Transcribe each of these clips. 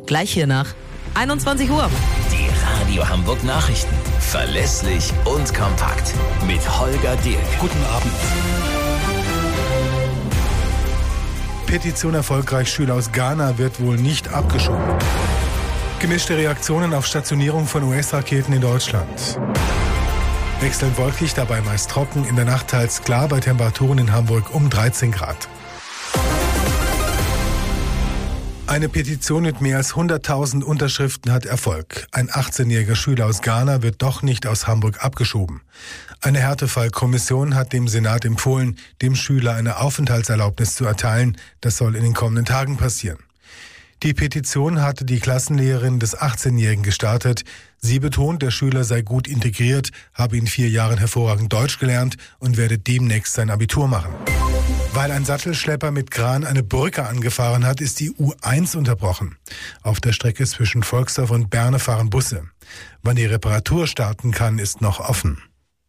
Gleich hier nach 21 Uhr. Die Radio Hamburg Nachrichten. Verlässlich und kompakt. Mit Holger Dirk. Guten Abend. Petition erfolgreich. Schüler aus Ghana wird wohl nicht abgeschoben. Gemischte Reaktionen auf Stationierung von US-Raketen in Deutschland. Wechselnd wolkig, dabei meist trocken. In der Nacht teils klar, bei Temperaturen in Hamburg um 13 Grad. Eine Petition mit mehr als 100.000 Unterschriften hat Erfolg. Ein 18-jähriger Schüler aus Ghana wird doch nicht aus Hamburg abgeschoben. Eine Härtefallkommission hat dem Senat empfohlen, dem Schüler eine Aufenthaltserlaubnis zu erteilen. Das soll in den kommenden Tagen passieren. Die Petition hatte die Klassenlehrerin des 18-Jährigen gestartet. Sie betont, der Schüler sei gut integriert, habe in 4 Jahren hervorragend Deutsch gelernt und werde demnächst sein Abitur machen. Weil ein Sattelschlepper mit Kran eine Brücke angefahren hat, ist die U1 unterbrochen. Auf der Strecke zwischen Volksdorf und Berne fahren Busse. Wann die Reparatur starten kann, ist noch offen.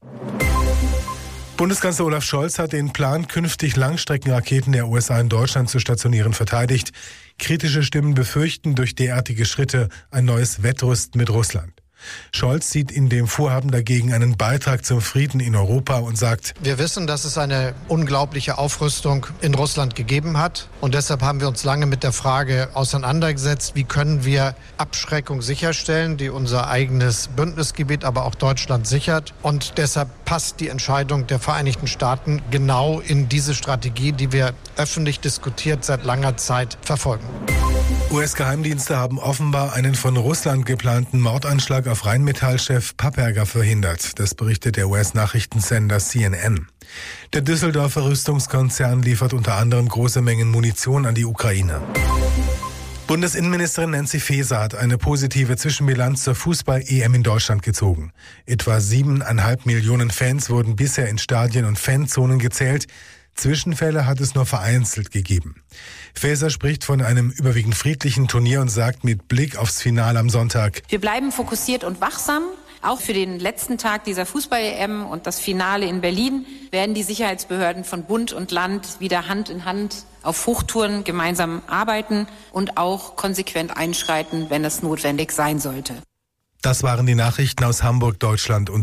Bundeskanzler Olaf Scholz hat den Plan, künftig Langstreckenraketen der USA in Deutschland zu stationieren, verteidigt. Kritische Stimmen befürchten durch derartige Schritte ein neues Wettrüsten mit Russland. Scholz sieht in dem Vorhaben dagegen einen Beitrag zum Frieden in Europa und sagt: Wir wissen, dass es eine unglaubliche Aufrüstung in Russland gegeben hat. Und deshalb haben wir uns lange mit der Frage auseinandergesetzt, wie können wir Abschreckung sicherstellen, die unser eigenes Bündnisgebiet, aber auch Deutschland sichert. Und deshalb passt die Entscheidung der Vereinigten Staaten genau in diese Strategie, die wir öffentlich diskutiert seit langer Zeit verfolgen. US-Geheimdienste haben offenbar einen von Russland geplanten Mordanschlag auf Rheinmetall-Chef Papperger verhindert. Das berichtet der US-Nachrichtensender CNN. Der Düsseldorfer Rüstungskonzern liefert unter anderem große Mengen Munition an die Ukraine. Bundesinnenministerin Nancy Faeser hat eine positive Zwischenbilanz zur Fußball-EM in Deutschland gezogen. Etwa 7,5 Millionen Fans wurden bisher in Stadien und Fanzonen gezählt. Zwischenfälle hat es nur vereinzelt gegeben. Faeser spricht von einem überwiegend friedlichen Turnier und sagt mit Blick aufs Finale am Sonntag: Wir bleiben fokussiert und wachsam. Auch für den letzten Tag dieser Fußball-EM und das Finale in Berlin werden die Sicherheitsbehörden von Bund und Land wieder Hand in Hand auf Hochtouren gemeinsam arbeiten und auch konsequent einschreiten, wenn es notwendig sein sollte. Das waren die Nachrichten aus Hamburg, Deutschland und